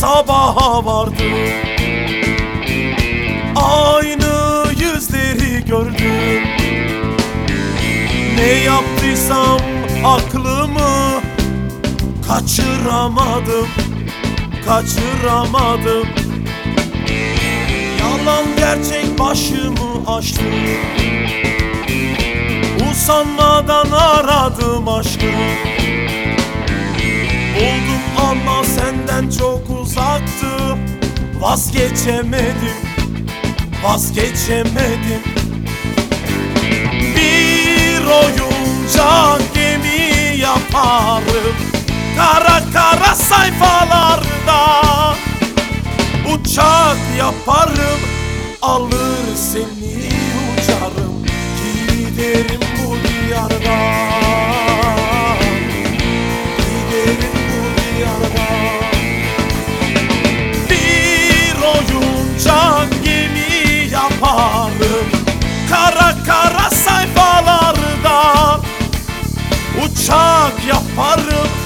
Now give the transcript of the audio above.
sabaha vardı. Aynı yüzleri gördüm. Ne yaptıysam aklımı kaçıramadım, kaçıramadım. Yalan gerçek başımı açtı. Usanmadan aradım aşkı. Buldum ama senden çok uzaktı. Vazgeçemedim, vazgeçemedim. Bir oyuncak gemi yaparım kara kara sayfalarda. Uçak yaparım, alır seni uçarım. Giderim bu diyardan, giderim bu diyardan. Bir oyuncak gemi yaparım kara kara sayfalarda. Uçak yaparım,